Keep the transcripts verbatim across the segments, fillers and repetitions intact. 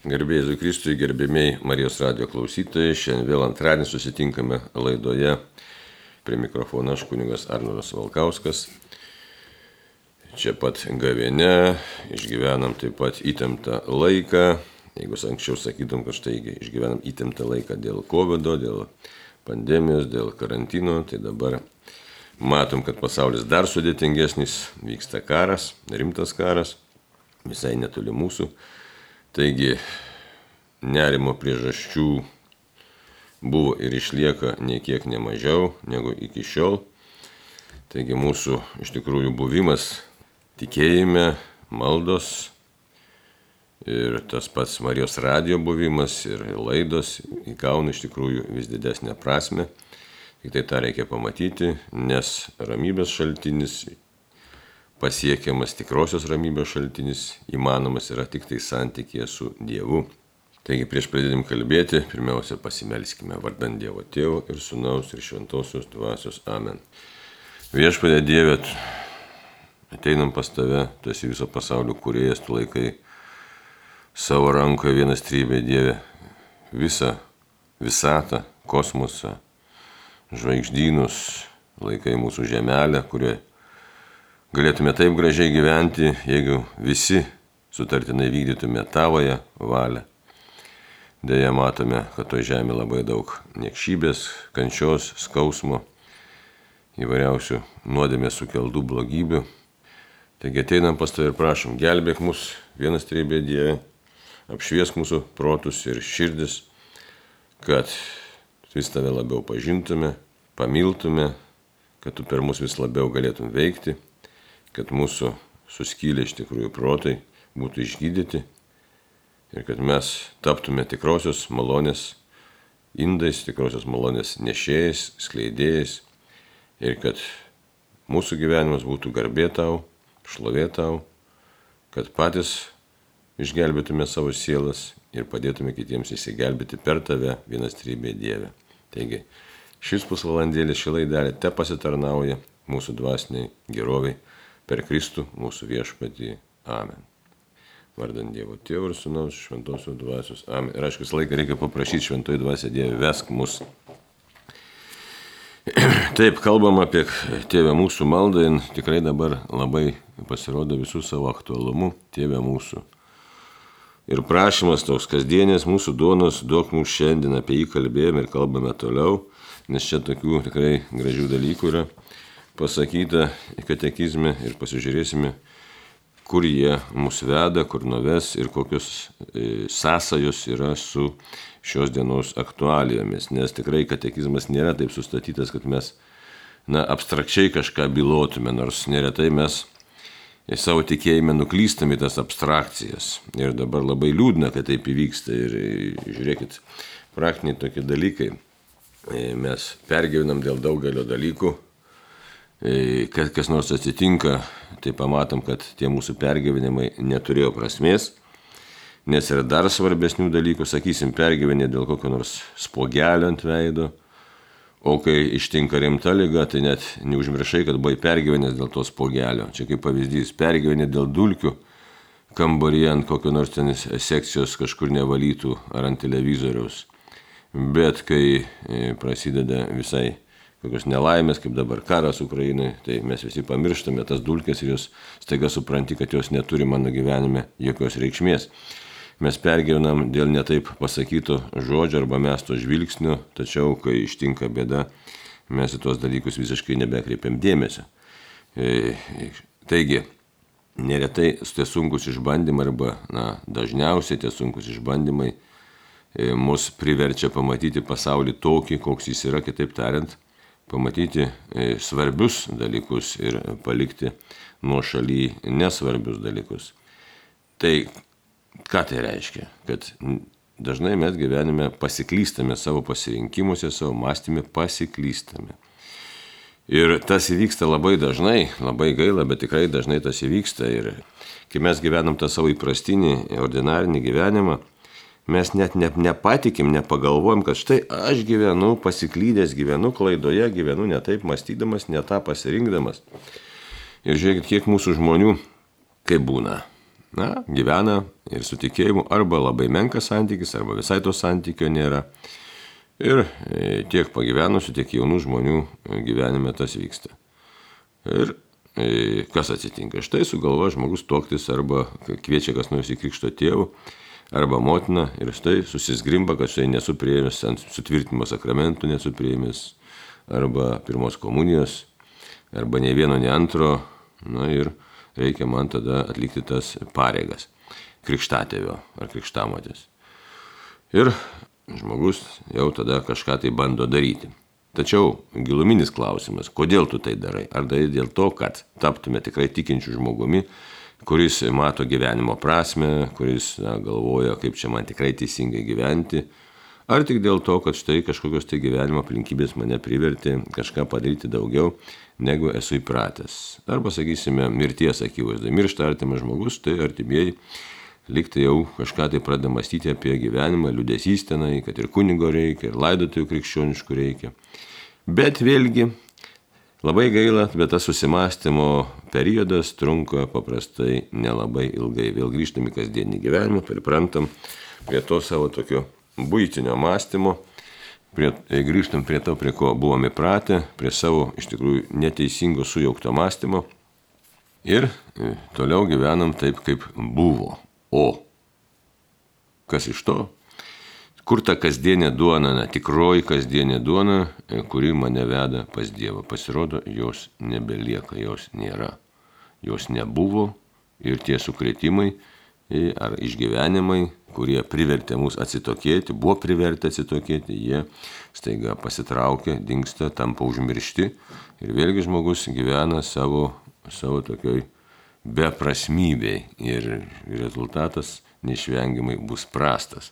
Garbėjai Jėzui Kristui, gerbėmiai Marijos radijo klausytojai, šiandien vėl antradienį susitinkame laidoje. Prie mikrofono aš kunigas Arnoldas Valkauskas. Čia pat gavėne, išgyvenam taip pat įtemptą laiką. Jeigu anksčiau sakytum, kad štai išgyvenam įtemptą laiką dėl kovido, dėl pandemijos, dėl karantino, tai dabar matom, kad pasaulis dar sudėtingesnis, vyksta karas, rimtas karas, visai netoli mūsų. Taigi, nerimo priežasčių buvo ir išlieka nei kiek nemažiau negu iki šiol. Taigi, mūsų iš tikrųjų buvimas tikėjime, maldos ir tas pats Marijos radijo buvimas ir laidos įgauna iš tikrųjų vis didesnę prasme. Tik tai tą reikia pamatyti, nes ramybės šaltinis, pasiekiamas tikrosios ramybės šaltinis, įmanomas yra tik tai santykėje su Dievu. Taigi prieš pradėdami kalbėti, pirmiausia pasimelskime vardan Dievo Tėvo ir Sūnaus ir Šventosios Dvasios. Amen. Viešpatie Dieve, ateinam pas Tave, Tu esi viso pasaulio kūrėjas, Tu laikai savo rankoje vienas trybė Dieve, visą visatą, kosmosą, žvaigždynus, laikai mūsų žemelę, kurioje galėtume taip gražiai gyventi, jeigu visi sutartinai vykdytume Tavoje valią. Deja, matome, kad to žemė labai daug niekšybės, kančios, skausmo, įvairiausių nuodėmės sukeltų blogybių. Taigi ateinam pas Tave ir prašom, gelbėk mus, vienas trybė Dieve, apšviesk mūsų protus ir širdis, kad vis Tave labiau pažintume, pamiltume, kad Tu per mus vis labiau galėtum veikti, kad mūsų suskylę iš tikrųjų protai būtų išgydyti ir kad mes taptume tikrosios malonės indais, tikrosios malonės nešėjais, skleidėjais ir kad mūsų gyvenimas būtų garbė Tau, šlovė Tau, kad patys išgelbėtume savo sielas ir padėtume kitiems įsigelbėti per Tave, vienas trybė Dieve. Taigi, šis pusvalandėlis, ši laidelė te pasitarnauja mūsų dvasiniai geroviai per Kristų mūsų viešpatį. Amen. Vardan Dievo Tėvo ir Sūnaus Šventosios Dvasios. Amen. Ir aišku, visą laiką reikia paprašyti Šventoji Dvasia Dieve, vesk mus. Taip, kalbam apie Tėvę mūsų maldą ir tikrai dabar labai pasirodo visų savo aktualumu Tėvę mūsų. Ir prašymas toks kasdienės mūsų duonos duok mums šiandien, apie jį kalbėjome ir kalbame toliau, nes čia tokių tikrai gražių dalykų yra pasakyta katekizme ir pasižiūrėsime, kur jie mus veda, kur nuves ir kokios sąsajos yra su šios dienos aktualijomis. Nes tikrai katekizmas nėra taip sustatytas, kad mes na, abstrakčiai kažką bylotume, nors neretai mes į savo tikėjimą nuklystame į tas abstrakcijas. Ir dabar labai liūdna, kad taip įvyksta. Ir žiūrėkit, praktiniai tokie dalykai. Mes pergyvenam dėl daugelio dalykų. Kad kas nors atsitinka, tai pamatom, kad tie mūsų pergyvenimai neturėjo prasmės, nes yra dar svarbesnių dalykų, sakysim, pergyvenė dėl kokio nors spogelio ant veido, o kai ištinka rimta liga, tai net neužmiršai, kad buvai pergyvenęs dėl to spogelio. Čia kaip pavyzdys, pergyvenė dėl dulkių kambaryje ant kokio nors ten sekcijos kažkur nevalytų ar ant televizoriaus, bet kai prasideda visai kokios nelaimės, kaip dabar karas Ukrainoje, tai mes visi pamirštame tas dulkes ir jos staiga supranti, kad jos neturi mano gyvenime jokios reikšmės. Mes pergyvenam dėl netaip pasakyto žodžio arba mesto žvilgsnio, tačiau kai ištinka bėda, mes į tuos dalykus visiškai nebekreipiam dėmesio. E, taigi, neretai tie sunkus išbandymai arba na, dažniausiai tie sunkus išbandymai e, mus priverčia pamatyti pasaulį tokį, koks jis yra, kitaip tariant, pamatyti svarbius dalykus ir palikti nuošaly nesvarbius dalykus. Tai ką tai reiškia? Kad dažnai mes gyvenime pasiklystame savo pasirinkimuose, savo mąstyme pasiklystame. Ir tas įvyksta labai dažnai, labai gaila, bet tikrai dažnai tas įvyksta. Ir kai mes gyvenam tą savo įprastinį, ordinarinį gyvenimą, mes net ne, nepatikim, nepagalvojam, kad štai aš gyvenu pasiklydęs, gyvenu klaidoje, gyvenu ne taip mąstydamas, ne tą pasirinkdamas. Ir žiūrėkit, kiek mūsų žmonių, kaip būna, na, gyvena ir su tikėjimu arba labai menkas santykis, arba visai to santykio nėra. Ir tiek pagyvenusių, tiek jaunų žmonių gyvenime tas vyksta. Ir kas atsitinka? Štai sugalvoja žmogus tuoktis arba kviečia kas nors į krikšto tėvų arba motiną ir štai susizgrimba, kad štai nesu priėmęs sutvirtinimo sakramentų, nesu priėmęs arba pirmos komunijos, arba nei vieno, nei antro, na ir reikia man tada atlikti tas pareigas krikštatėvio ar krikštamotės. Ir žmogus jau tada kažką tai bando daryti. Tačiau giluminis klausimas, kodėl tu tai darai? Ar darai dėl to, kad taptume tikrai tikinčių žmogumi, kuris mato gyvenimo prasmę, kuris na, galvoja, kaip čia man tikrai teisingai gyventi, ar tik dėl to, kad štai kažkokios tai gyvenimo aplinkybės mane privertė kažką padaryti daugiau, negu esu įpratęs. Arba, sakysime, mirties akivaizdoje. Miršta artimas žmogus, tai artimieji liktai jau kažką tai pradeda mąstyti apie gyvenimą, liūdesys tenai, kad ir kunigo reikia, ir laidotojų krikščioniškų reikia. Bet vėlgi, labai gaila, bet tas susimąstymo periodas trunka paprastai nelabai ilgai. Vėl grįžtam į kasdienį gyvenimą, priprantam prie to savo tokio buitinio mąstymo, prie, grįžtam prie to, prie ko buvome įpratę, prie savo iš tikrųjų neteisingo sujaukto mąstymo ir toliau gyvenam taip, kaip buvo. O kas iš to? Kur ta kasdienė duona, na, tikroji kasdienė duona, kuri mane veda pas Dievą? Pasirodo, jos nebelieka, jos nėra. Jos nebuvo ir tie sukrėtimai ar išgyvenimai, kurie privertė mus atsitokėti, buvo privertę atsitokėti, jie staiga pasitraukia, dingsta, tampa užmiršti ir vėlgi žmogus gyvena savo, savo tokioj beprasmybei ir rezultatas neišvengiamai bus prastas.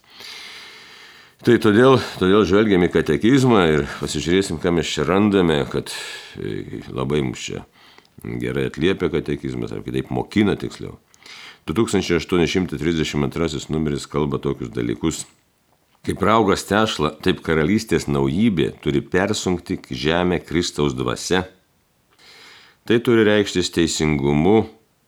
Tai todėl, todėl žvelgiam į katekizmą ir pasižiūrėsim, ką mes čia randame, kad labai mums čia gerai atliepia katekizmas, ar kitaip mokina tiksliau. du tūkstančiai aštuoni šimtai trisdešimt antrasis numeris kalba tokius dalykus. Kaip raugas tešla, taip karalystės naujybė turi persunkti žemę Kristaus dvasia. Tai turi reikštis teisingumu,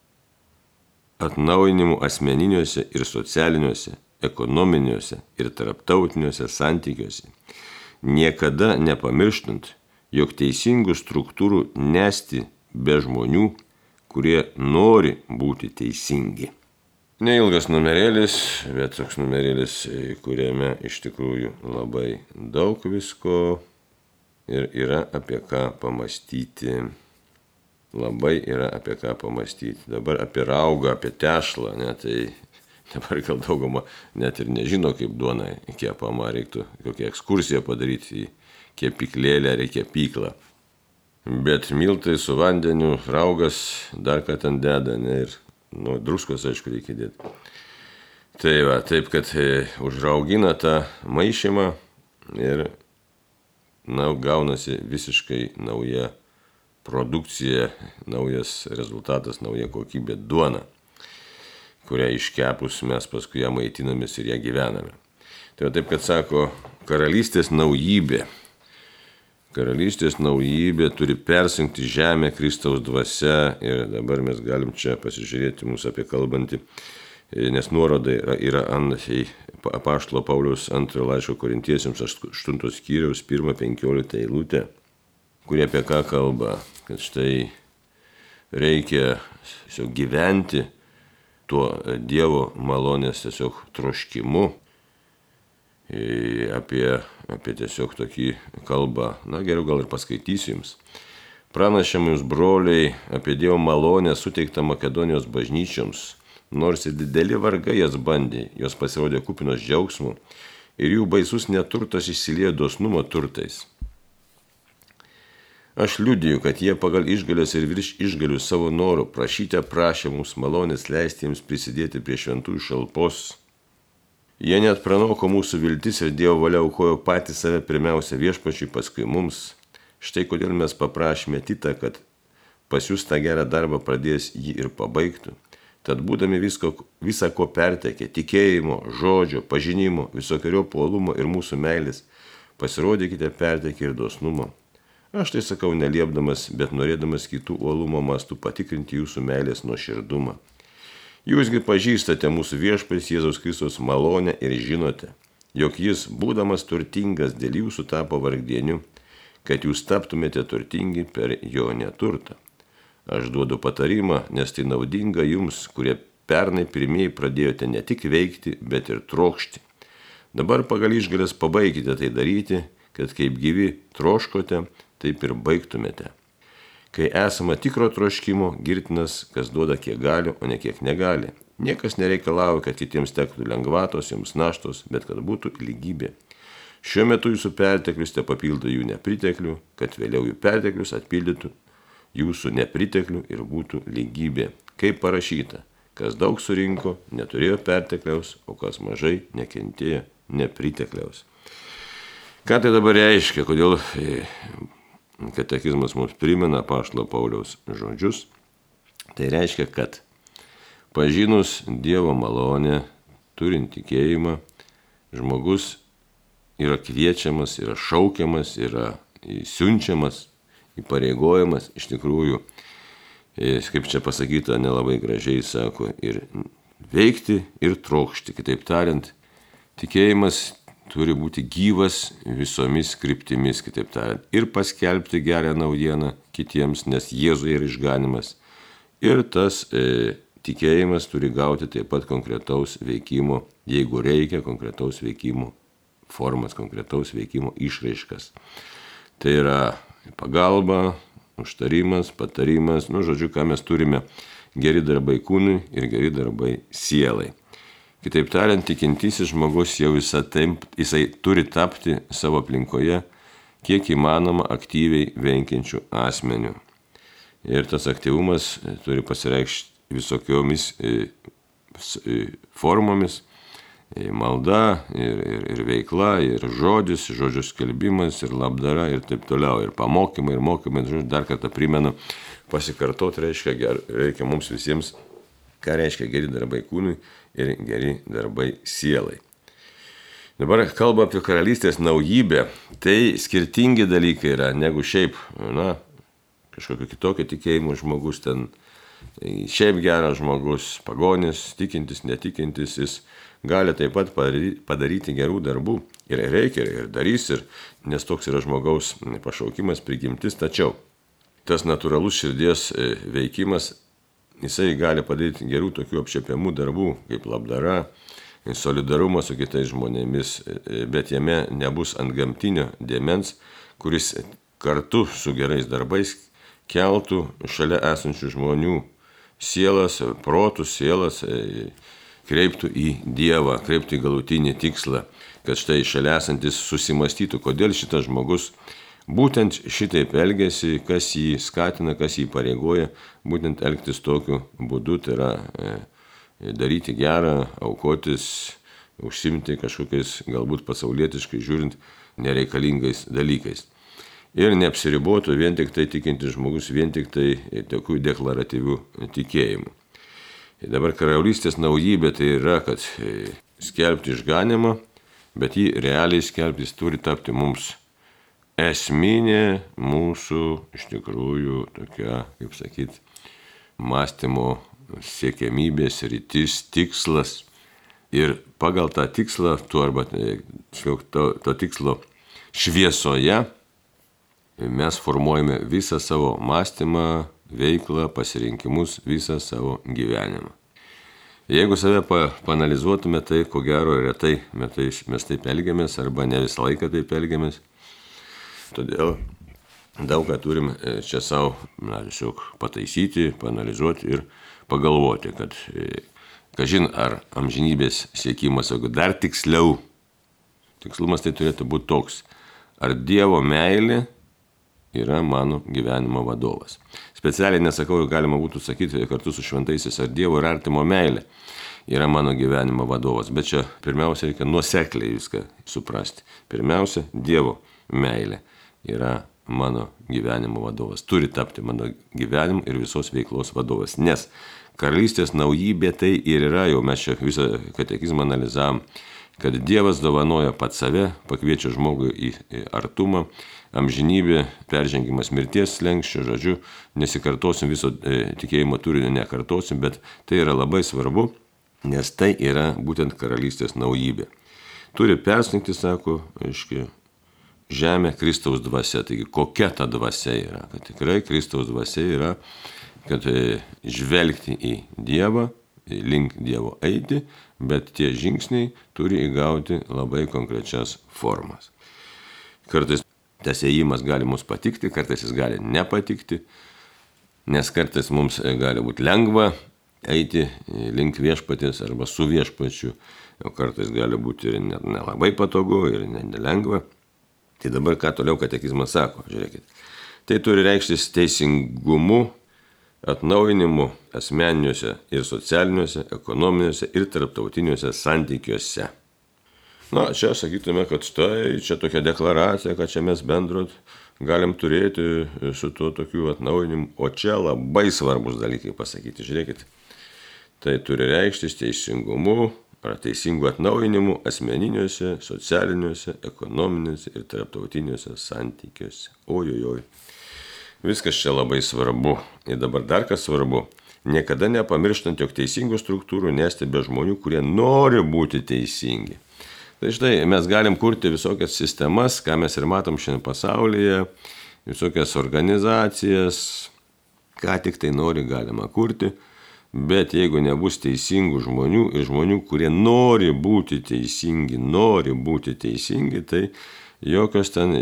atnaujinimu asmeniniuose ir socialiniuose, ekonominiuose ir tarptautiniuose santykiuose. Niekada nepamirštant, jog teisingų struktūrų nesti be žmonių, kurie nori būti teisingi. Neilgas numerėlis, bet toks numerėlis, kuriame iš tikrųjų labai daug visko ir yra apie ką pamastyti. Labai yra apie ką pamastyti. Dabar apie raugą, apie tešlą, ne, tai dabar gal dauguma net ir nežino, kaip duona kepama, reiktų kokią ekskursiją padaryti į kepyklėlę ar į kepyklą. Bet miltai su vandeniu, raugas dar ką ten deda, ne, ir nu, druskos, aišku, reikia dėti. Tai va, taip, kad e, užraugina tą maišymą ir na, gaunasi visiškai nauja produkcija, naujas rezultatas, nauja kokybė duona, kurią iškepus mes paskui ją maitinamės ir ją gyvename. Tai va, taip, kad sako, karalystės naujybė. Karalystės naujybė turi persunkti žemę Kristaus dvasia ir dabar mes galim čia pasižiūrėti mūsų apie kalbantį, nes nuoroda yra, yra ant apaštalo Pauliaus antrojo laiško Korintiesiems aštuntos skyriaus pirmą penkioliktą eilutę, kurie apie ką kalba, kad štai reikia tiesiog gyventi tuo Dievo malonės tiesiog troškimu. Apie, apie tiesiog tokį kalbą, na geriau gal ir paskaitysiu jums. Pranašėm jums, broliai, apie Dievo malonę suteiktą Makedonijos bažnyčioms, nors ir dideli vargai jas bandė, jos pasirodė kupinos džiaugsmų ir jų baisus neturtas išsiliejo dosnumo turtais. Aš liudiju, kad jie pagal išgalios ir virš išgalių savo norų prašyte prašė mums malonės leisti jiems prisidėti prie šventųjų šalpos. Jie net pranoko mūsų viltis ir Dievo valia aukojo patį save pirmiausia viešpačiui, paskui mums. Štai kodėl mes paprašėme Titą, kad pas jūs tą gerą darbą pradėjęs jį ir pabaigtų. Tad būdami visko, visą ko pertekė, tikėjimo, žodžio, pažinimo, visokiojo puolumo ir mūsų meilės, pasirodykite pertekę ir dosnumo. Aš tai sakau neliepdamas, bet norėdamas kitų uolumo mastų patikrinti jūsų meilės nuoširdumą. Jūsgi pažįstate mūsų viešpats Jėzaus Kristaus malonę ir žinote, jog jis, būdamas turtingas, dėl jūsų tapo vargdieniu, kad jūs taptumėte turtingi per jo neturtą. Aš duodu patarimą, nes tai naudinga jums, kurie pernai pirmieji pradėjote ne tik veikti, bet ir trokšti. Dabar pagal išgalės pabaikite tai daryti, kad kaip gyvi troškote, taip ir baigtumėte. Kai esama tikro troškimo, girtinas, kas duoda kiek gali, o ne kiek negali. Niekas nereikalauja, kad kitiems tektų lengvatos, jums naštos, bet kad būtų lygybė. Šiuo metu jūsų perteklius te papildo jų nepriteklių, kad vėliau jų perteklius atpildytų jūsų nepriteklių ir būtų lygybė. Kaip parašyta, kas daug surinko, neturėjo pertekliaus, o kas mažai nekentėjo nepritekliaus. Ką tai dabar reiškia, kodėl katekizmas mums primena apaštalo Pauliaus žodžius? Tai reiškia, kad pažinus Dievo malonę, turint tikėjimą, žmogus yra kviečiamas, yra šaukiamas, yra siunčiamas, įpareigojamas, iš tikrųjų, kaip čia pasakyta, nelabai gražiai sako, ir veikti, ir trokšti. Kitaip tariant, tikėjimas turi būti gyvas visomis kryptimis, kitaip tariant, ir paskelbti gerą naujieną kitiems, nes Jėzuje yra išganimas. Ir tas e, tikėjimas turi gauti taip pat konkretaus veikimo, jeigu reikia, konkretaus veikimo formas, konkretaus veikimo išraiškas. Tai yra pagalba, užtarimas, patarimas, nu, žodžiu, ką mes turime, geri darbai kūnui ir geri darbai sielai. Kitaip tariant, tikintysis žmogus jau visą taip, jisai turi tapti savo aplinkoje kiek įmanoma aktyviai veikiančių asmenių. Ir tas aktyvumas turi pasireikšti visokiomis formomis, malda ir, ir, ir veikla, ir žodis, žodžių skelbimas, ir labdara, ir taip toliau, ir pamokymai, ir mokymai. Dar kartą primenu, pasikartot reiškia, reikia mums visiems, ką reiškia geri darbai kūnui ir geri darbai sielai. Dabar kalba apie karalystės naujybę. Tai skirtingi dalykai yra, negu šiaip, na, kažkokio kitokio tikėjimo žmogus, ten šiaip geras žmogus, pagonis, tikintis, netikintis, jis gali taip pat padaryti gerų darbų. Ir reikia, ir darys, ir, nes toks yra žmogaus pašaukimas, prigimtis, tačiau tas natūralus širdies veikimas, jisai gali padaryti gerų tokių apčiuopiamų darbų, kaip labdara, solidarumas su kitais žmonėmis, bet jame nebus antgamtinio dėmens, kuris kartu su gerais darbais keltų šalia esančių žmonių sielas, protus, sielas, kreiptų į Dievą, kreiptų į galutinį tikslą, kad štai šalia esantis susimastytų, kodėl šitas žmogus būtent šitaip elgiasi, kas jį skatina, kas jį pareigoja, būtent elgtis tokiu būdu, tai yra e, daryti gerą, aukotis, užsimti kažkokiais galbūt pasaulietiškai žiūrint nereikalingais dalykais. Ir neapsiribotų vien tik tai tikintis žmogus, vien tik tai tokių deklaratyvių tikėjimų. Ir dabar karalystės naujybė tai yra, kad e, skelbti išganimą, bet jį realiai skelbti turi tapti mums esminė mūsų, iš tikrųjų, tokia, kaip sakyt, mąstymo siekiamybės rytis, tikslas. Ir pagal tą tikslą, tu arba to, to tikslo šviesoje, mes formuojame visą savo mąstymą, veiklą, pasirinkimus, visą savo gyvenimą. Jeigu save paanalizuotume, tai ko gero retai mes taip elgiamės, arba ne visą laiką taip elgiamės. Todėl daug ką turim čia savo, na, tiesiog pataisyti, paanalizuoti ir pagalvoti, kad, kažin, ar amžinybės siekimas, jeigu dar tiksliau, tikslumas tai turėtų būti toks, ar Dievo meilė yra mano gyvenimo vadovas. Specialiai nesakau, galima būtų sakyti kartu su šventaisiais, ar Dievo ir artimo meilė yra mano gyvenimo vadovas. Bet čia pirmiausia reikia nuosekliai viską suprasti. Pirmiausia, Dievo meilė yra mano gyvenimo vadovas. Turi tapti mano gyvenimo ir visos veiklos vadovas. Nes karalystės naujybė tai ir yra, jau mes čia visą katekizmą analizavom, kad Dievas dovanoja pats save, pakviečia žmogų į artumą, amžinybė, peržengimas mirties slenksčio, žodžiu, nesikartosim viso tikėjimo turinio, nekartosim, bet tai yra labai svarbu, nes tai yra būtent karalystės naujybė. Turi perslinkti, sako, aiškiai, žemė Kristaus dvasia. Taigi kokia ta dvasia yra? Kad tikrai Kristaus dvasia yra, kad žvelgti į Dievą, link Dievo eiti, bet tie žingsniai turi įgauti labai konkrečias formas. Kartais tas ėjimas gali mums patikti, kartais jis gali nepatikti, nes kartais mums gali būti lengva eiti link viešpaties arba su viešpačiu, o kartais gali būti ir nelabai patogu ir nelengva. Tai dabar ką toliau katekizmas sako, žiūrėkit. Tai turi reikštis teisingumu, atnaujinimu asmeniniuose ir socialiniuose, ekonominiuose ir tarptautiniuose santykiuose. Na, čia sakytume, kad štai čia tokia deklaracija, kad čia mes bendrot galim turėti su tuo tokiu atnaujinimu, o čia labai svarbus dalykai pasakyti, žiūrėkit. Tai turi reikštis teisingumu ar teisingų atnaujinimų asmeniniuose, socialiniuose, ekonominiuose ir tarptautiniuose santykiuose. Ojojoj. Viskas čia labai svarbu. Ir dabar dar kas svarbu. Niekada nepamirštant, jog teisingų struktūrų nestebė žmonių, kurie nori būti teisingi. Tai štai mes galim kurti visokias sistemas, ką mes ir matom šiandien pasaulyje, visokias organizacijas, ką tik tai nori galima kurti. Bet jeigu nebus teisingų žmonių ir žmonių, kurie nori būti teisingi, nori būti teisingi, tai jokios ten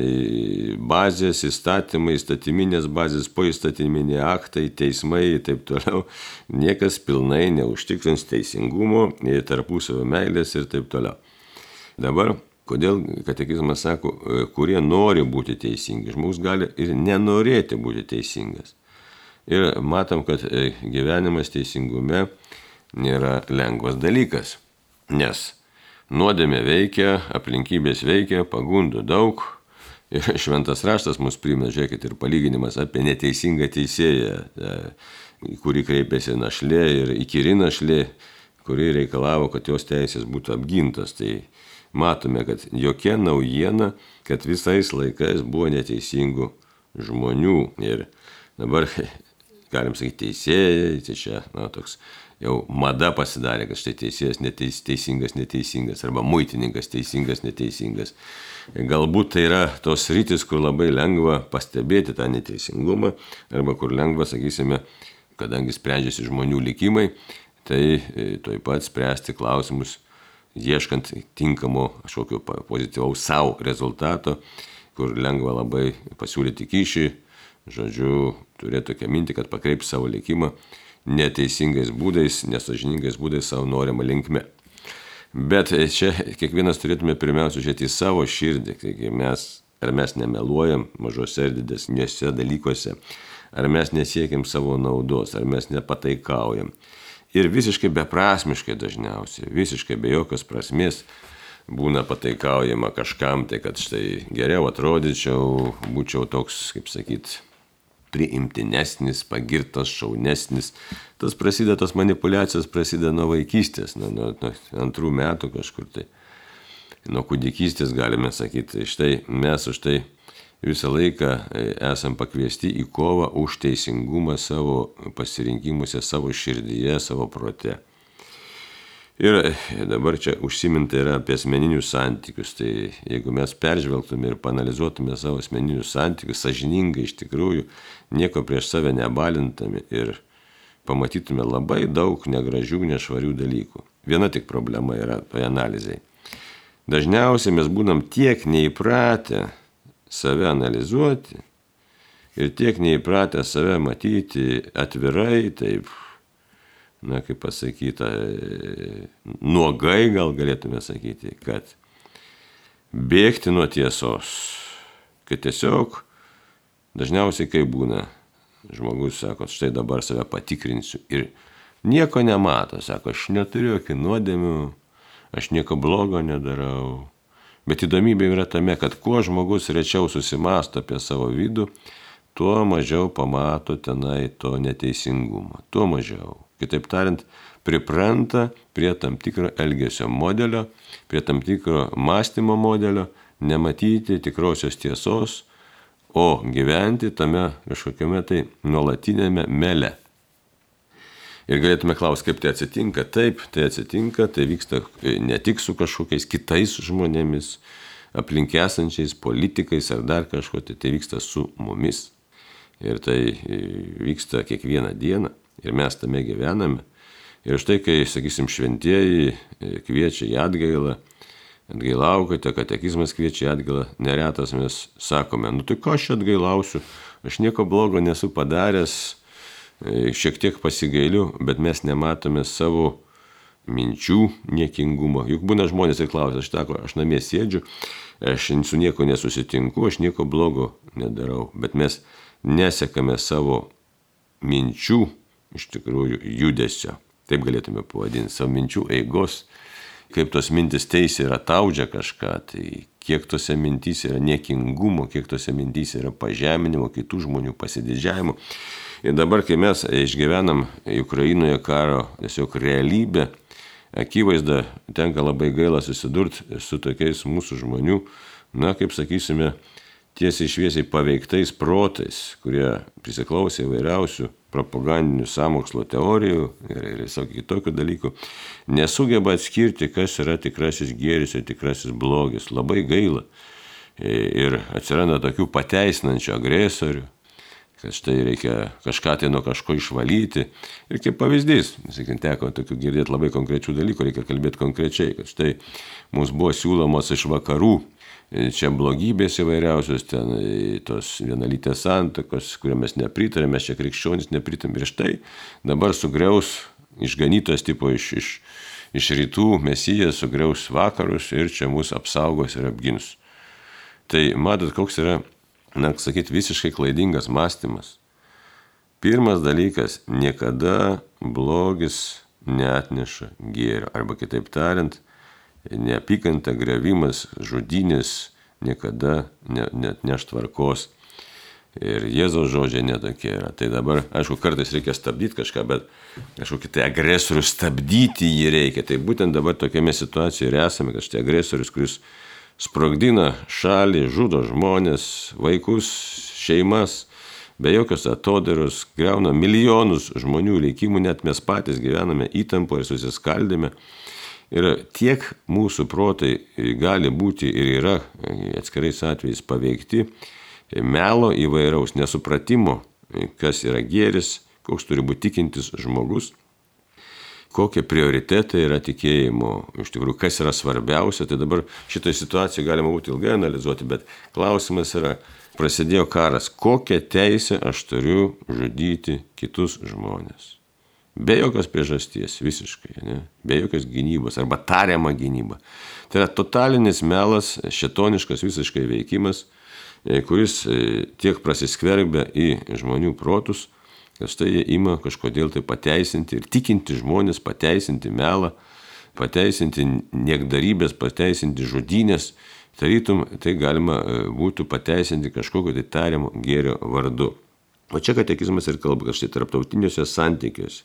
bazės, įstatymai, įstatyminės bazės, poįstatyminiai aktai, teismai ir taip toliau, niekas pilnai neužtikrins teisingumo, tarpusavio meilės ir taip toliau. Dabar, kodėl katekizmas sako, kurie nori būti teisingi, žmogus gali ir nenorėti būti teisingas. Ir matom, kad gyvenimas teisingume nėra lengvas dalykas, nes nuodėmė veikia, aplinkybės veikia, pagundų daug. Ir šventas raštas mus primena, žiūrėkit, ir palyginimas apie neteisingą teisėją, į kurį kreipėsi našlė ir įkyri našlė, kuri reikalavo, kad jos teisės būtų apgintos. Tai matome, kad jokia naujiena, kad visais laikais buvo neteisingų žmonių. Ir dabar galim sakyti teisėjai, tai čia na, toks jau mada pasidarė, kad štai teisėjas neteis, teisingas, neteisingas, arba muitininkas teisingas, neteisingas. Galbūt tai yra tos sritis, kur labai lengva pastebėti tą neteisingumą, arba kur lengva, sakysime, kadangi sprendžiasi žmonių likimai, tai taip pat spręsti klausimus, ieškant tinkamo kažkokio pozityvaus savo rezultato, kur lengva labai pasiūlyti kyšį, žodžiu, turėtų tokią mintį, kad pakreip savo likimą neteisingais būdais, nesąžiningais būdais savo norimą linkme. Bet čia kiekvienas turėtume pirmiausia žiūrėti į savo širdį, mes, ar mes nemeluojam mažose ir didesniuose dalykuose, ar mes nesiekiam savo naudos, ar mes nepataikaujam. Ir visiškai beprasmiškai dažniausiai, visiškai be jokios prasmės būna pataikaujama kažkam, tai kad štai geriau atrodyčiau, būčiau toks, kaip sakyt, priimtinesnis, pagirtas, šaunesnis. Tas prasideda, tos manipulacijos prasideda nuo vaikystės, nuo, nuo, nuo antrų metų kažkur tai. Nuo kūdikystės galime sakyti, štai mes už tai visą laiką esam pakviesti į kovą už teisingumą savo pasirinkimuose, savo širdyje, savo prote. Ir dabar čia užsiminta yra apie asmeninius santykius, tai jeigu mes peržvelgtume ir panalizuotume savo asmeninius santykius, sąžiningai iš tikrųjų, nieko prieš save nebalintami ir pamatytume labai daug negražių, nešvarių dalykų. Viena tik problema yra toje analizai. Dažniausiai mes būnam tiek neįpratę save analizuoti ir tiek neįpratę save matyti atvirai, taip, na, kaip pasakyta, nuogai gal galėtume sakyti, kad bėgti nuo tiesos, kad tiesiog dažniausiai kaip būna, žmogus sako, štai dabar save patikrinsiu ir nieko nemato, sako, aš neturiu jokių nuodėmių, aš nieko blogo nedarau. Bet įdomybė yra tame, kad kuo žmogus rečiau susimąsto apie savo vidų, tuo mažiau pamato tenai to neteisingumo, tuo mažiau. kitaip tariant, pripranta prie tam tikro elgesio modelio, prie tam tikro mąstymo modelio, nematyti tikrosios tiesos, o gyventi tame kažkokiame tai nuolatinėme mele. Ir galėtume klausti, kaip tai atsitinka. Taip, tai atsitinka, tai vyksta ne tik su kažkokiais kitais žmonėmis, aplink esančiais politikais ar dar kažko, tai tai vyksta su mumis. Ir tai vyksta kiekvieną dieną ir mes tame gyvename. Ir štai, kai, sakysim, šventieji kviečia į atgailą, atgailaukite, katekizmas kviečia į atgailą, neretas mes sakome, nu tai ką aš atgailausiu, aš nieko blogo nesu padaręs, šiek tiek pasigailiu, bet mes nematome savo minčių niekingumo. Juk būna žmonės ir klausia, aš tako, aš namie sėdžiu, aš su nieko nesusitinku, aš nieko blogo nedarau, bet mes nesekame savo minčių, iš tikrųjų, judesio. Taip galėtume pavadinti, savo minčių eigos, kaip tos mintis teisė yra taudžia kažką, tai kiek tose mintys yra niekingumo, kiek tose mintys yra pažeminimo, kitų žmonių pasididžiavimo. Ir dabar, kai mes išgyvenam Ukrainoje karo tiesiog realybę, akivaizda, tenka labai gaila susidurti su tokiais mūsų žmonių, na, kaip sakysime, tiesiai šviesiai paveiktais protais, kurie prisiklausė įvairiausių propagandinių sąmokslo teorijų ir, ir visokių kitokių dalykų, nesugeba atskirti, kas yra tikrasis gėris ir tikrasis blogis. Labai gaila. Ir atsiranda tokių pateisinančių agresorių, kad štai reikia kažką tai nuo kažko išvalyti. Ir kaip pavyzdys, sakykim, teko tokių girdėti labai konkrečių dalykų, reikia kalbėti konkrečiai, kad štai mums buvo siūlomos iš vakarų čia blogybės įvairiausios, ten tos vienalytės santuokos, kurią mes nepritarėme, mes čia krikščionys nepritarėme. Ir štai dabar sugriaus išganytos tipo iš, iš, iš rytų Mesijas, sugriaus vakarus ir čia mus apsaugos ir apgins. Tai matot, koks yra, na, sakyti, visiškai klaidingas mąstymas. Pirmas dalykas, niekada blogis neatneša gėrio. Arba kitaip tariant, neapykanta, grėvimas, žudynės niekada neatneš tvarkos. Ir Jėzaus žodžiai netokie yra. Tai dabar, aišku, kartais reikia stabdyti kažką, bet kažkokį tai agresorių stabdyti jį reikia. Tai būtent dabar tokiame situacijoje ir esame, kad štai agresorius, kuris sprogdina šalį, žudo žmonės, vaikus, šeimas, be jokios atodairos, griauna milijonus žmonių likimų, net mes patys gyvename įtampoje ir susiskaldėme. Ir tiek mūsų protai gali būti ir yra atskirais atvejais paveikti melo įvairaus nesupratimo, kas yra gėris, koks turi būti tikintis žmogus, kokie prioritetai yra tikėjimo, iš tikrųjų, kas yra svarbiausia. Tai dabar šitoje situacijoje galima būti ilgai analizuoti, bet klausimas yra, prasidėjo karas, kokią teisę aš turiu žudyti kitus žmonės. Be jokios priežasties, visiškai, ne? Be jokios gynybos arba tariama gynyba. Tai yra totalinis melas, šėtoniškas visiškai veikimas, kuris tiek prasiskverbia į žmonių protus, kad štai jie ima kažkodėl tai pateisinti ir tikinti žmonės, pateisinti melą, pateisinti niekdarybės, pateisinti žudynės. Tarytum, tai galima būtų pateisinti kažkokio tai tariamo gėrio vardu. O čia katekizmas ir kalba, kad štai tarptautiniuose santykiuose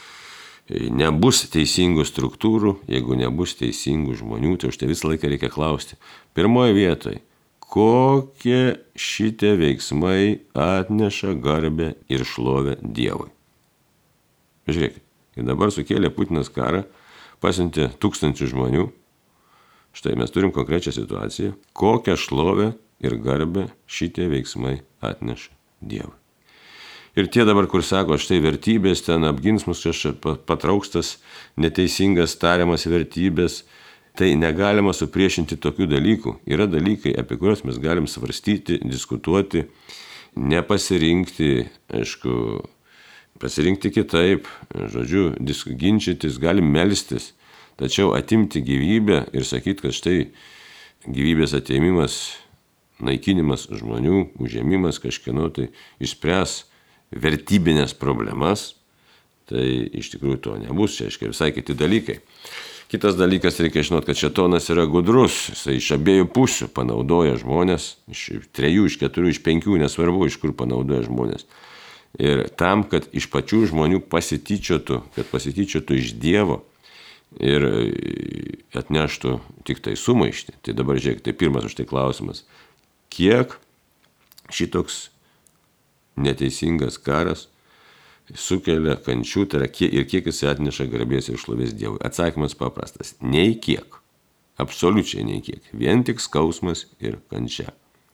nebus teisingų struktūrų, jeigu nebus teisingų žmonių, tai už tai visą laiką reikia klausti. Pirmoje vietoje, kokie šitie veiksmai atneša garbę ir šlovę Dievui. Žiūrėkit, ir dabar sukėlė Putinas karą, pasiuntė tūkstančių žmonių, štai mes turim konkrečią situaciją, kokią šlovę ir garbę šitie veiksmai atneša Dievui. Ir tie dabar, kur sako, štai vertybės, ten apgins mus kažkaip patraukstas, neteisingas tariamas vertybės, tai negalima supriešinti tokių dalykų. Yra dalykai, apie kuriuos mes galim svarstyti, diskutuoti, nepasirinkti, aišku, pasirinkti kitaip, žodžiu, ginčytis, galim melstis, tačiau atimti gyvybę ir sakyti, kad štai gyvybės atėmimas, naikinimas žmonių, užėmimas kažkieno, tai išspręs vertybinės problemas, tai iš tikrųjų to nebus, čia aiškiai visai kiti dalykai. Kitas dalykas, reikia žinoti, kad šėtonas yra gudrus, jisai iš abiejų pusių panaudoja žmonės, iš trejų, iš keturių, iš penkių, nesvarbu, iš kur panaudoja žmonės. Ir tam, kad iš pačių žmonių pasityčiotų, kad pasityčiotų iš Dievo ir atneštų tik tai sumaištį. Tai dabar žiūrėk, tai pirmas už tai klausimas. Kiek šitoks neteisingas karas sukelia kančių, tai yra kiek, ir kiek jis atneša garbės ir šlovės Dievui? Atsakymas paprastas. Nei kiek. Absoliučiai nei kiek. Vien tik skausmas ir kančia.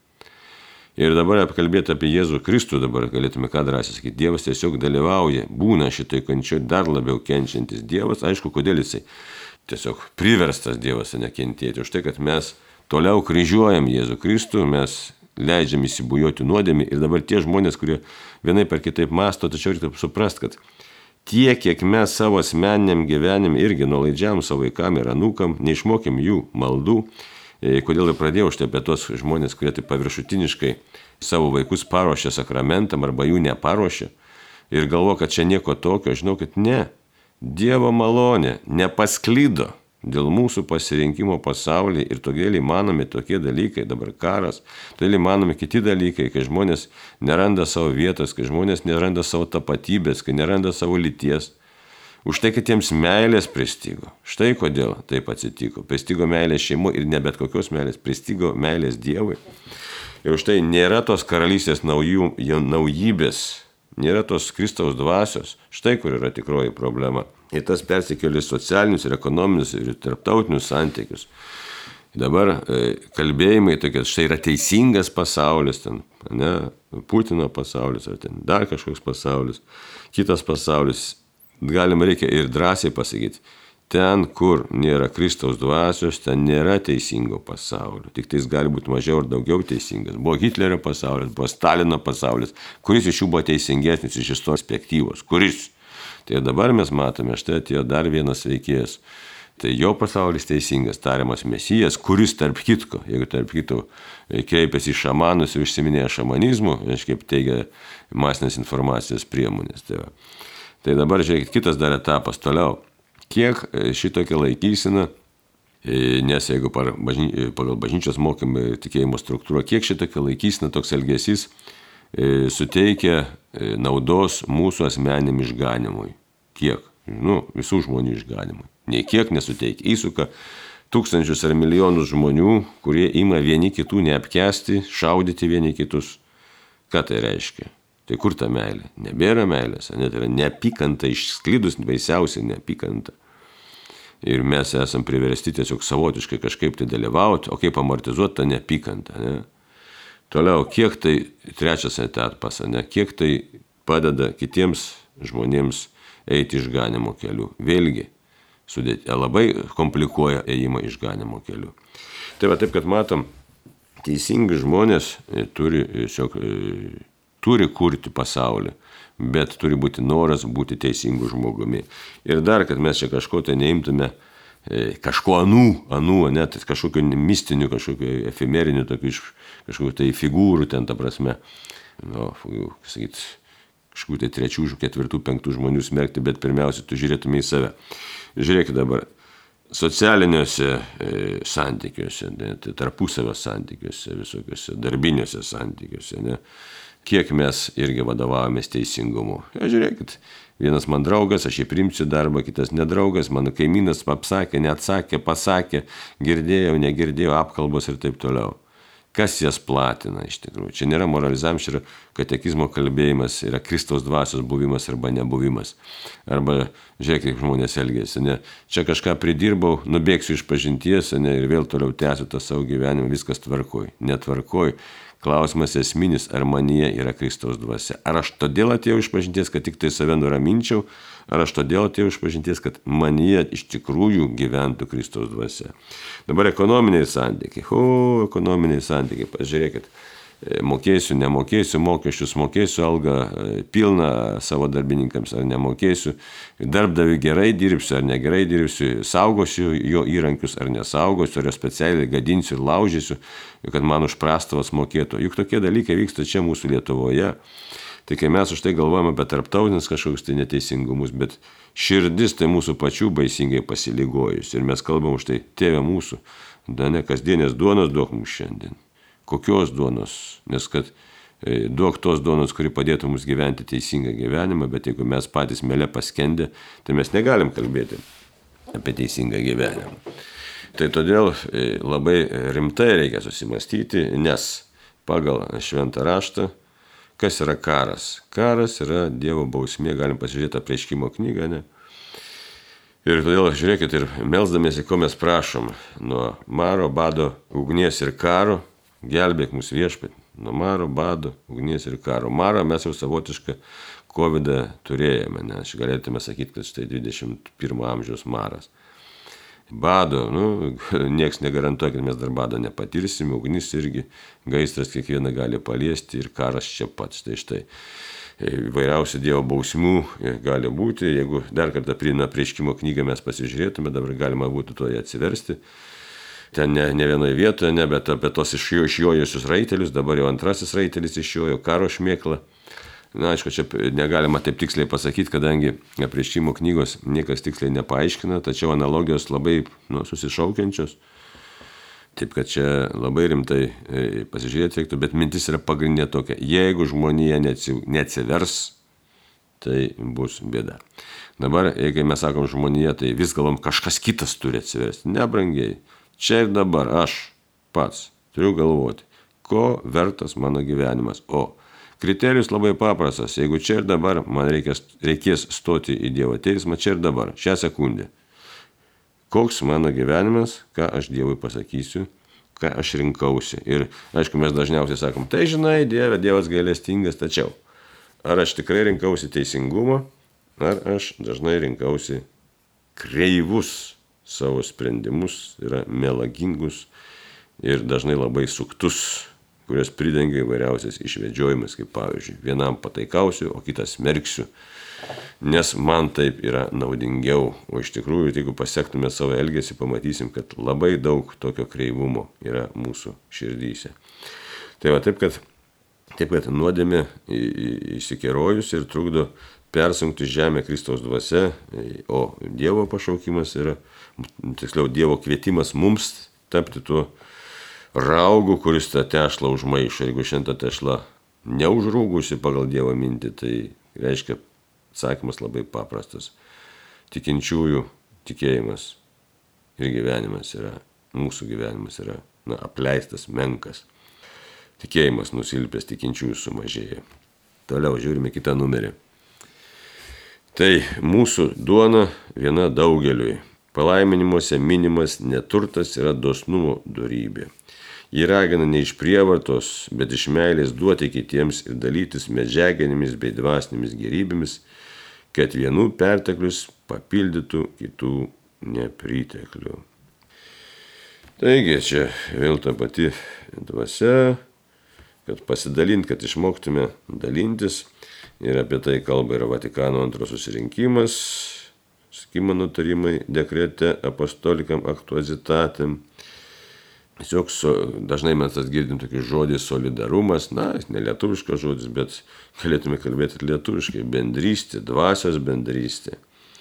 Ir dabar apkalbėti apie Jėzų Kristų, dabar galėtume ką drąsiai sakyti. Dievas tiesiog dalyvauja, būna šitoj kančioj dar labiau kenčiantis Dievas. Aišku, kodėl jisai tiesiog priverstas Dievas nekentėti. Už tai, kad mes toliau kryžiuojam Jėzų Kristų, mes leidžiam įsibujoti nuodėmį. Ir dabar tie žmonės, kurie vienaip ar kitaip mąsto, tačiau reikia suprast, kad tiek, kiek mes savo asmeniniam gyvenime irgi nuolaidžiam savo vaikam ir anūkam, neišmokėm jų maldų. Kodėl ir pradėjau štai apie tos žmonės, kurie taip paviršutiniškai savo vaikus paruošė sakramentam arba jų neparuošė ir galvo, kad čia nieko tokio. Žinau, kad ne. Dievo malonė nepasklydo dėl mūsų pasirinkimo pasaulyje ir todėl įmanomi tokie dalykai, dabar karas, todėl įmanomi kiti dalykai, kai žmonės neranda savo vietos, kai žmonės neranda savo tapatybės, kai neranda savo lyties. Už tai, kad jiems meilės pristigo. Štai kodėl taip atsitiko. Pristigo meilės šeimo ir ne bet kokios meilės, pristigo meilės Dievui. Ir už tai nėra tos karalystės naujų, naujybės, nėra tos Kristaus dvasios. Štai kur yra tikroji problema. Ir tas persikėlė socialinius ir ekonominius ir tarptautinius santykius. Dabar kalbėjimai tokie, štai yra teisingas pasaulis, ten, ne, Putino pasaulis, ar ten dar kažkoks pasaulis, kitas pasaulis. Galima reikia ir drąsiai pasakyti, ten, kur nėra Kristaus dvasios, ten nėra teisingo pasaulio. Tik tai jis gali būti mažiau ar daugiau teisingas. Buvo Hitlerio pasaulis, buvo Stalino pasaulis. Kuris iš jų buvo teisingesnis iš istorijos perspektyvos? Kuris? Tai dabar mes matome, štai atėjo dar vienas veikėjas. Tai jo pasaulis teisingas, tariamas Mesijas, kuris tarp kitko, jeigu tarp kitko kreipiasi į šamanus ir užsiminėja šamanizmu, kaip teigia masinės informacijos priemonės. Tai va. Tai dabar, žiūrėkit, kitas dar etapas toliau. Kiek šitokia laikysena, nes jeigu pagal bažnyčios mokymą ir tikėjimo struktūrą, kiek šitokia laikysena, toks elgesys suteikia naudos mūsų asmeniniam išganimui. Kiek? Nu, visų žmonių išganimui. Nei kiek nesuteikia. Įsuka tūkstančius ar milijonus žmonių, kurie ima vieni kitų neapkęsti, šaudyti vieni kitus. Ką tai reiškia? Tai kur ta meilė? Nebėra meilės, net yra neapykanta, išsklidus baisiausiai neapykanta. Ir mes esam priversti tiesiog savotiškai kažkaip tai dalyvauti, o kaip amortizuoti tą neapykantą. Ne? Toliau, kiek tai, trečias etapas, ne? Kiek tai padeda kitiems žmonėms eiti išganimo keliu. Vėlgi, sudėti, labai komplikuoja ėjimą išganimo keliu. Tai va taip, kad matom, teisingi žmonės turi tiesiog turi kurti pasaulį, bet turi būti noras būti teisingu žmogumi. Ir dar, kad mes čia kažko tai neimtume, kažko anų, anų, net kažkokio mistinių, kažkokio efemerinių, tokių kažkokių tai figūrų ten, ta prasme, nu, sakyt, kažkokių tai trečių, ketvirtų, penktų žmonių smerkti, bet pirmiausia, tu žiūrėtume į save. Žiūrėkit dabar, socialiniuose santykiuose, ne, tarpusavio santykiuose, visokiuose darbiniuose santykiuose, ne, kiek mes irgi vadovavomės teisingumu. Ja, žiūrėkit, vienas man draugas, aš jį priimsiu darbą, kitas nedraugas, mano kaimynas apsakė, neatsakė, pasakė, girdėjau, negirdėjau, apkalbos ir taip toliau. Kas jas platina iš tikrųjų? Čia nėra moralizavimas, čia yra katekizmo kalbėjimas, yra Kristaus dvasios buvimas arba nebuvimas. Arba, žiūrėk, kaip žmonės elgėsi, ne? Čia kažką pridirbau, nubėgsiu iš pažinties, ne? Ir vėl toliau tęsiu tą savo gyvenimą, viskas tvarkoj, netvarkoj. Klausimas esminis, ar manyje yra Kristaus dvasia. Ar aš todėl atėjau iš pažinties, kad tik tai save nuraminčiau, ar aš todėl atėjau iš pažinties, kad manyje iš tikrųjų gyventų Kristaus dvasia. Dabar ekonominiai santykiai. O, ekonominiai santykiai, pažiūrėkit. Mokėsiu, nemokėsiu mokesčius, mokėsiu algą pilną savo darbininkams ar nemokėsiu, darbdaviui gerai dirbsiu ar negerai dirbsiu, saugosiu jo įrankius ar nesaugosiu, ar jo specialiai gadinsiu ir laužysiu, kad man už prastovas mokėtų. Juk tokie dalykai vyksta čia mūsų Lietuvoje. Tai kai mes už tai galvojame apie tarptautinius kažkokius tai neteisingumus, bet širdis tai mūsų pačių baisingai pasiligojus. Ir mes kalbam už tai, tėve mūsų, da ne kasdienės duonos duok mums šiandien. Kokios duonos? Nes kad duok tos duonos, kuri padėtų mums gyventi teisingą gyvenimą, bet jeigu mes patys mele paskendę, tai mes negalim kalbėti apie teisingą gyvenimą. Tai todėl labai rimtai reikia susimastyti, nes pagal šventą raštą, kas yra karas? Karas yra Dievo bausmė, galim pasižiūrėti Apreiškimo knygą, ne? Ir todėl, žiūrėkit, ir melsdamiesi, ko mes prašom, nuo maro, bado, ugnies ir karo, gelbėk mūsų viešpatį. Nuo maro, bado, ugnies ir karo. Marą mes jau savotišką kovidą turėjome, nes galėtume sakyti, kad štai dvidešimt pirmo amžiaus maras. Bado, nu, nieks negarantuoja, kad mes dar bado nepatirsime, ugnis irgi, gaisras kiekvieną gali paliesti ir karas čia pats. Tai štai įvairiausių Dievo bausmių gali būti. Jeigu dar kartą prie Apreiškimo knygą mes pasižiūrėtume, dabar galima būtų to atsiversti. Ten ne, ne vienoje vietoje, ne, bet apie tos išjojusius raitelius, dabar jau antrasis raitelis išjojo, karo šmėklą. Na, aišku, čia negalima taip tiksliai pasakyti, kadangi Apreiškimo knygos niekas tiksliai nepaaiškina, tačiau analogijos labai nu, susišaukiančios. Taip, kad čia labai rimtai pasižiūrėti reiktų, bet mintis yra pagrindinė tokia. Jeigu žmonija neatsivers, tai bus bėda. Dabar, jeigu mes sakom žmonija, tai vis galvom, kažkas kitas turi atsiversti. Ne, brangiai. Čia ir dabar aš pats turiu galvoti, ko vertas mano gyvenimas. O kriterijus labai paprastas. Jeigu čia ir dabar man reikės, reikės stoti į Dievo teismą, čia ir dabar, šią sekundę. Koks mano gyvenimas, ką aš Dievui pasakysiu, ką aš rinkausi. Ir aišku, mes dažniausiai sakom, tai žinai, Dieve, Dievas gailestingas, tačiau ar aš tikrai rinkausi teisingumą, ar aš dažnai rinkausi kreivus savo sprendimus, yra melagingus ir dažnai labai suktus, kurios pridengia įvairiausiais išvedžiojimais, kaip pavyzdžiui, vienam pataikausiu, o kitą smerksiu, nes man taip yra naudingiau. O iš tikrųjų, jeigu pasektume savo elgesį, pamatysim, kad labai daug tokio kreivumo yra mūsų širdyse. Tai va, taip, kad, taip, kad nuodėmė įsikerojus ir trukdo persunkti žemę Kristaus dvasia, o Dievo pašaukimas yra, tiksliau, Dievo kvietimas mums tapti tuo raugu, kuris tą tešlą užmaišo. Jeigu šiandien ta tešla neužrūgusi pagal Dievo mintį, tai reiškia atsakymas labai paprastas. Tikinčiųjų tikėjimas ir gyvenimas yra, mūsų gyvenimas yra na, apleistas, menkas. Tikėjimas nusilpęs, tikinčiųjų sumažėja. Toliau žiūrime kitą numerį. Tai mūsų duona viena daugeliui. Palaiminimuose minimas neturtas yra dosnumo dorybė. Jį ragina ne iš prievartos, bet iš meilės duoti kitiems ir dalytis medžiaginėmis bei dvasinėmis gerybėmis, kad vienų perteklius papildytų kitų nepriteklių. Taigi čia vėl ta pati dvasia, kad pasidalint, kad išmoktume dalintis. Ir apie tai kalba yra Vatikano antro susirinkimas, skimo nutarimai dekrete apostolikam aktuazitatem. Tiesiog so, dažnai mes tas girdim tokį žodį solidarumas, na, ne lietuviškas žodis, bet galėtume kalbėti lietuviškai, bendrystė, dvasios bendrystė,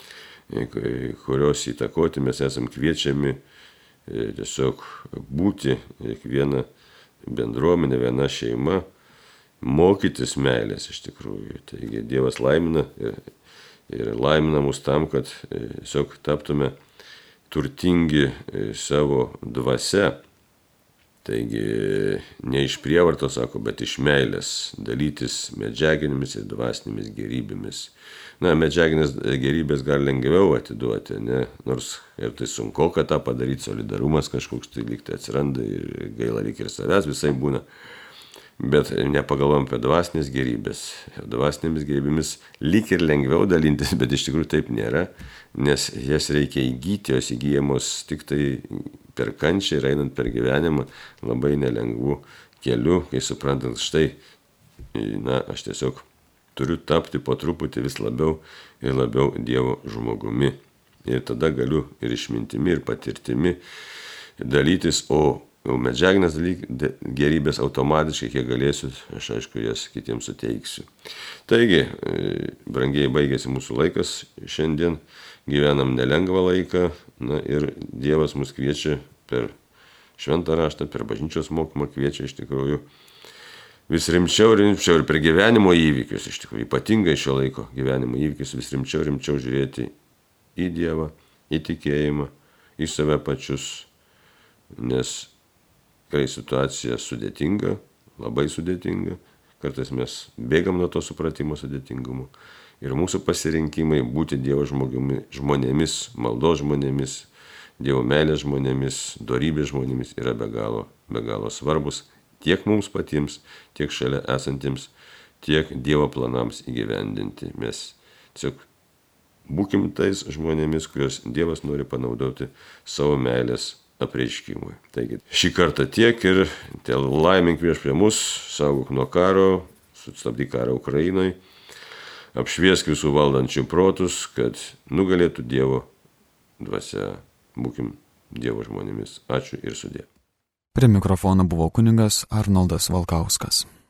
kurios įtakoti mes esam kviečiami tiesiog būti kiekviena bendruomenė, viena šeima, mokytis meilės iš tikrųjų. Taigi Dievas laimina ir, ir laimina mus tam, kad tiesiog taptume turtingi savo dvasia. Taigi ne iš prievartos, sako, bet iš meilės dalytis medžiaginėmis ir dvasinėmis gerybėmis. Na, medžiaginės gerybės gali lengviau atiduoti, ne? Nors ir tai sunku, kad tą padaryti, solidarumas kažkoks tai lyg tai atsiranda ir gaila lyg ir savęs visai būna. Bet nepagalvojam apie dvasinės gerybės. Dvasinėmis gerybėmis lyg ir lengviau dalintis, bet iš tikrųjų taip nėra, nes jas reikia įgyti, jos įgyjamos tik tai per kančią ir einant per gyvenimą labai nelengvų kelių, kai suprantant, štai, na, aš tiesiog turiu tapti po truputį vis labiau ir labiau Dievo žmogumi. Ir tada galiu ir išmintimi, ir patirtimi dalytis, o jau medžiaginės gerybės automatiškai, kiek galėsiu, aš aišku, jas kitiems suteiksiu. Taigi, brangiai baigėsi mūsų laikas šiandien, gyvenam nelengvą laiką, na ir Dievas mus kviečia per šventą raštą, per bažnyčios mokymą kviečia iš tikrųjų vis rimčiau ir rimčiau ir per gyvenimo įvykius, iš tikrųjų, ypatingai šio laiko gyvenimo įvykius, vis rimčiau ir rimčiau žiūrėti į Dievą, į tikėjimą, į save pačius, nes kai situacija sudėtinga, labai sudėtinga, kartais mes bėgam nuo to supratimo sudėtingumo ir mūsų pasirinkimai būti Dievo žmogumi, žmonėmis, maldos žmonėmis, Dievo meilės žmonėmis, dorybės žmonėmis yra be galo, be galo svarbus tiek mums patiems, tiek šalia esantiems, tiek Dievo planams įgyvendinti. Mes tiesiog būkim tais žmonėmis, kuriuos Dievas nori panaudoti savo meilės apreiškimui. Taigi šį kartą tiek ir laimink vieš prie mus, saugok nuo karo, sustabdyk karą Ukrainai, apšviesk visų valdančių protus, kad nugalėtų Dievo dvasia. Būkim Dievo žmonėmis. Ačiū ir sudie. Prie mikrofono buvo kunigas Arnoldas Valkauskas.